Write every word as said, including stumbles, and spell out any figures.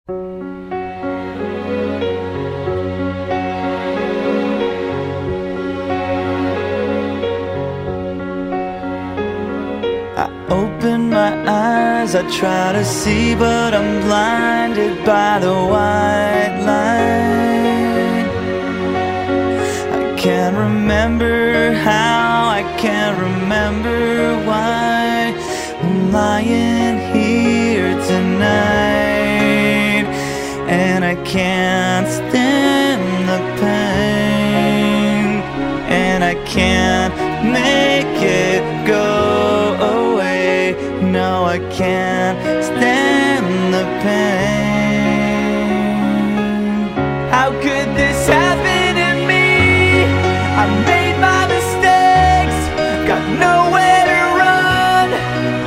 I open my eyes, I try to see, but I'm blinded by the white line. I can't remember how, I can't remember why I'm lying here tonight, and I can't stand the pain, and I can't make it go away. No, I can't stand the pain.